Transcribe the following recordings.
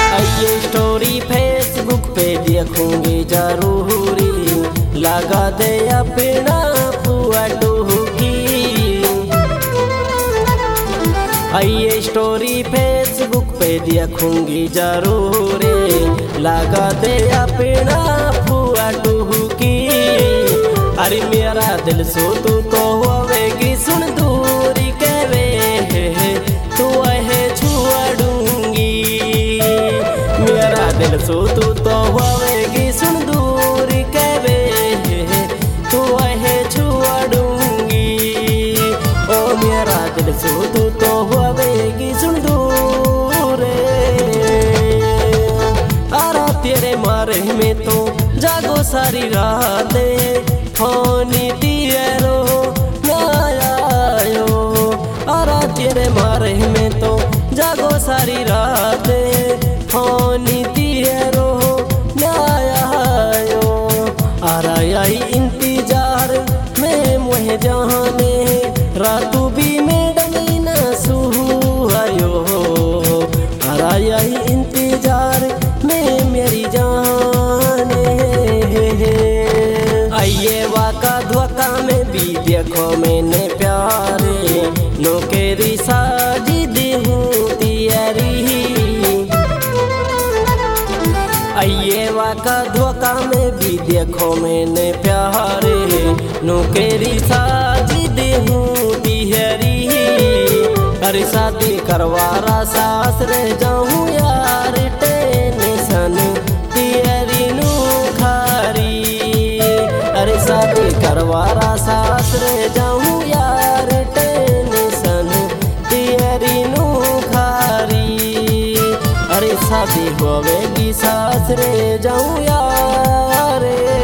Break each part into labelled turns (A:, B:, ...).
A: ये story Facebook पे देखूंगी जरूरी, लगा दे अपना पुआ डूबी। ये स्टोरी फेसबुक पे देखूंगी जरूरी, लगा दे अपना पुआ डूबी। अरे मेरा दिल सो तू तो होवेगी सुन दूरी कहवे, तू है छुआ दूंगी। मेरा दिल सो तू तो होवेगी सुन दूरी कहवे, तू है छुआ दूंगी। ओ मेरा दिल सो तू तो होवेगी सुन दूरे। अरे तेरे मारे में तो जागो सारी रातें, फोनी दियरो नायायो। अरे तेरे मारे में तो जागो सारी रातें, फोनी दियरो नायायो। अरे यही इंतजार में मुझे जाने, रातू भी मैडम न सुहायो। अरे यही इंतजार में मेरी जाने, आइए वाका धोखा में भी देखो मैंने प्यारे, नौकरी साजी दी हूँ तैयारी। आइए वाका धोखा में भी देखो मैंने प्यारे, नौकरी साजी दी हूँ तैयारी। अरे शादी करवारा सास रह जाऊँ यार, टेंशन तैयारी नू खारी। अरे शादी करवारा सास रह जाऊँ यार, टेंशन तैयारी नू खारी। अरे शादी होवेगी सास रह जाऊँ यार।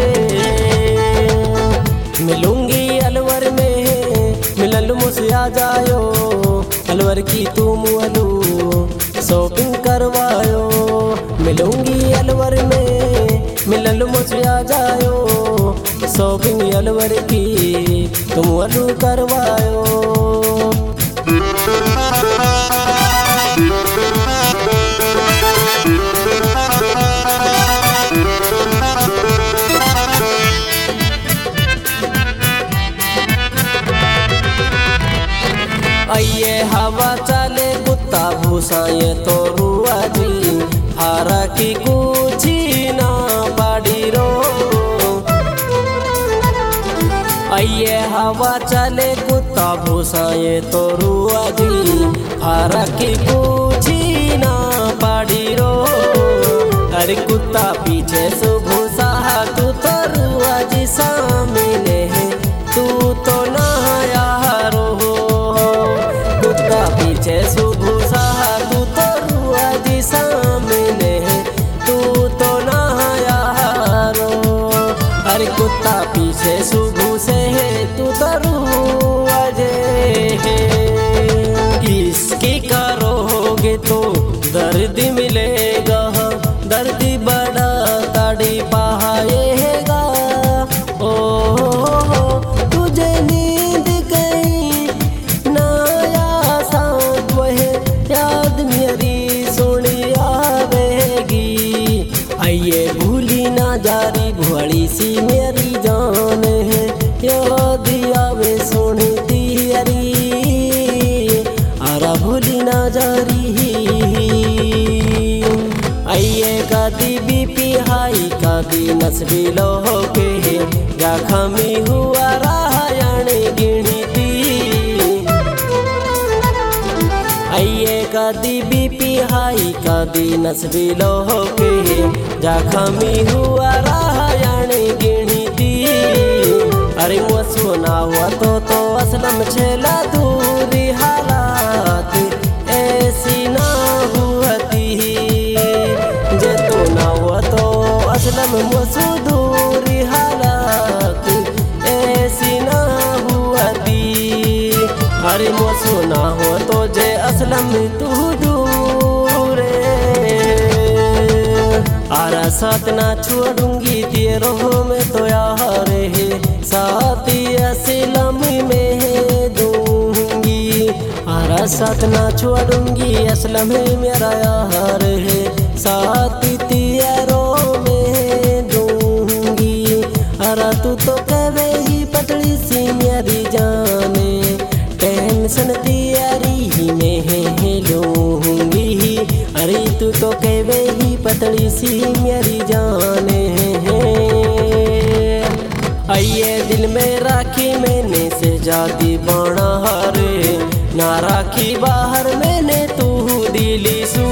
A: मिलूंगी अलवर में, मिलल मुझसे आ जायो, अलवर की तुम अलू शॉपिंग करवायो। मिलूंगी अलवर में, मिलल मुझसे आ जायो, शॉपिंग अलवर की तुम अलू करवायो। आइए हवा चले कुत्ता भूसा ये तो रुआ जी, हारा की कुछी ना बाड़ी रो। आइए हवा चले कुत्ता भूसा ये तो रुआ जी, हारा की कुछी ना बाड़ी रो। अरे कुत्ता पीछे सो भूसा, तू तो रुआ जी सामने है, तू तो ना यारो। पीछे सुभूसा तू तो रुआ जी सामने, तू तो ना यारो। अरे कुत्ता पीछे सुभू से है, तू तो रुआ जे। इसकी करोगे तो दर्द मिलेगा, दर्द बड़ा ताड़ी पाएगा। ओ तुझे नींद गई ना याद मेरी सुनी आवेगी। आइए भूली ना जारी भुआड़ी सी मेरी जान है, याद आवे सुनी तियरी। आरा भूली ना जारी। आइए कादी बीपी हाई कादी नस्बी लो के, जा खमी हुआ रायण गिणी दी। आइए कादी बीपी हाई कादी नस्बी लो के, जा खमी हुआ रायण गिणी दी। अरे मुझको ना हुआ तो असलम छेला दूरी हालात ऐसी ना हुआती। जे तो ना हुआ तो असलम मुझको दूरी हालात ऐसी ना हुआती। अरे मुझको ना हो तो जे असलम तू दूरे। आरा साथ ना छोड़ूंगी तेरों में तो यार है, साथ असलम में दूंगी। हरा साथ ना छोड़ूंगी, असलम है मेरा यार है, साथ तियारों में दूंगी। हरा तू तो कहे ही पतली सी मेरी जाने, टेंशन तियारी ही में है लूंगी। अरे तू तो कहे ही पतली सी मेरी जाने आइए दिल में राखी मैंने से जाती बाणा रे, ना राखी बाहर मैंने तू दिली सू।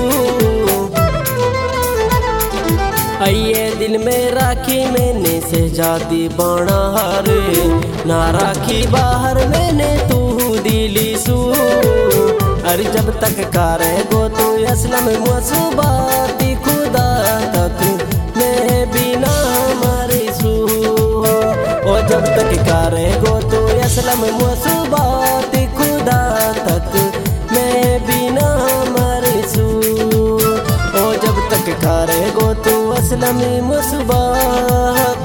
A: आइए दिल में राखी मैंने से जाती बाणा रे, ना राखी बाहर मैंने तू दिली सू। अरे जब तक कारे गो तो असलम मुसबाती खुदा तक मैं बिना मरी सू। ओ जब तक कारे गो तो असलम मुसबात खुदा तक मैं बिना मरसू। ओ जब तक कारे गो तो असलम मुसबात।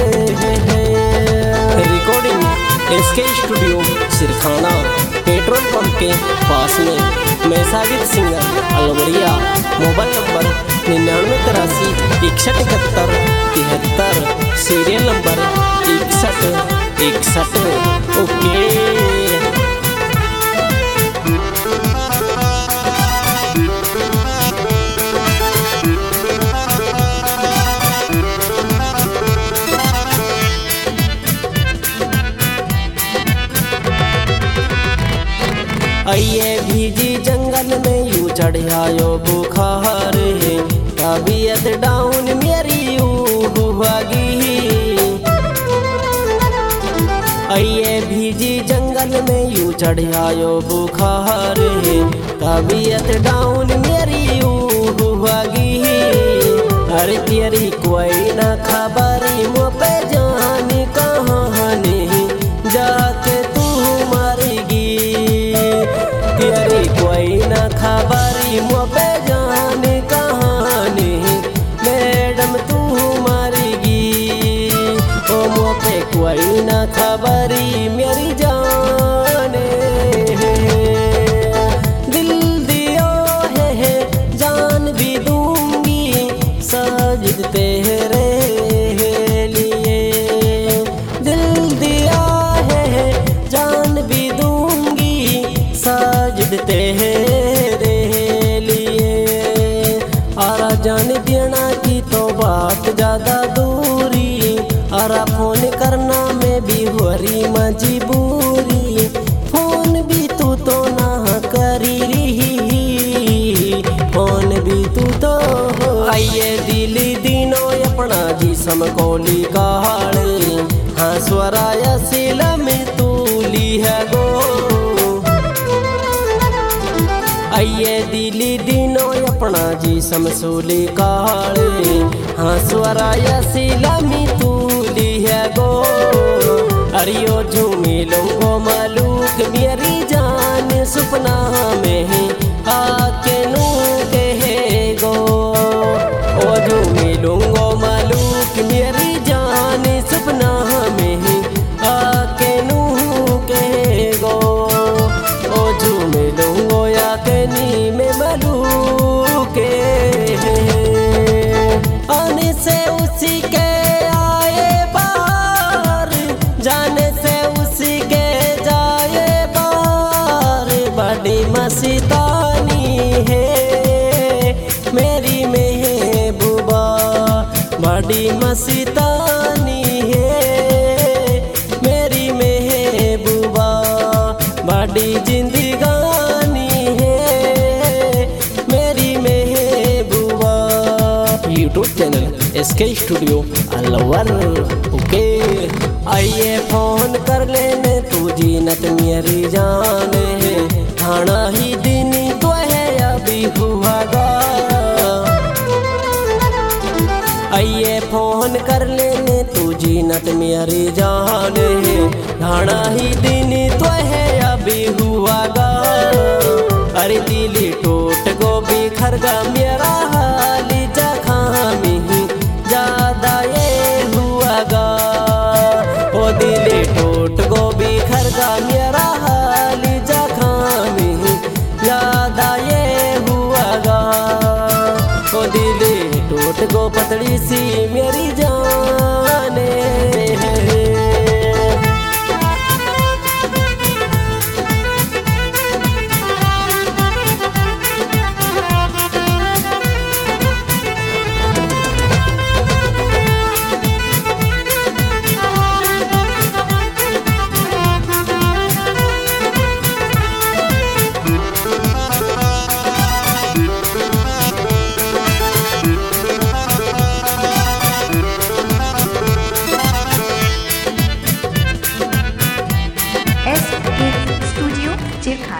A: रिकॉर्डिंग एसके स्टूडियो सिरखाना पेट्रोल पंप के पास में। मैं साजिद सिंगर अलवरिया। Mobile number 9983 6171 73, serial number 6161। Okay आइए भीजी जंगल में यूं चढ़ायो बुखार है, तबीयत डाउन मेरी हुआगी। आइए भीजी जंगल में यूं चढ़ायो बुखार है, तबीयत डाउन मेरी हुआगी। अरे तेरी कोई ना खबरी मुँह पे जाने कहानी, जाके तू मरेगी। तेरी कोई ना खबरी मुँह पे जाने कहानी, मैडम तू मरेगी। ओ मुँह पे कोई ना खबरी मेरी जाने, दिल दियो है जान भी दूंगी साजिद तेरे लिए। दिल दिया है जान भी दूंगी साजिद तेरे लिए। आरा जान देना की तो बात ज्यादा दूरी, आरा फोन करना में भी हो रही मजबूरी। फोन भी तू तो ना करी रही, फोन भी तू तो आइए दिली दिनों अपना जिसम कोली काले। हाँ स्वराया सिला में तू ली है गो। आइए दिली दिनों अपना जिसम सोली काले। हाँ स्वराया सिला में तू ली है गो। अरियो झूमिलों को मालूक मेरी जान सपना में आके नू कहे गो। ओ झूमिलों को मालूक मेरी जान सपना में आके नू कहे गो। ओ झूमिलों को या कनी में मालूक आने से उसी के आए बार, जाने से उसी के जाए बार। बड़ी मस्तानी है मेरी महबूबा, बड़ी मस्तानी है मेरी महबूबा। बड़ी जिंदगानी है मेरी महबूबा। YouTube channel SK studio Alwar. Okay आइए फोन कर लेने तू जीनत मेरी जान है, थाना ही दिन तो है अभी हुआगा। आइए फोन कर लेने तू जीनत मेरी जान है, थाना ही दिन तो है अभी हुआगा। अरे दिली टूट गो बिखर गा मेरा हाल जखामी ज्यादा ये हुआगा। ओ दिली टूट गो बिखर गा मेरा हाल जखामी गो पतली सी मेरी जान।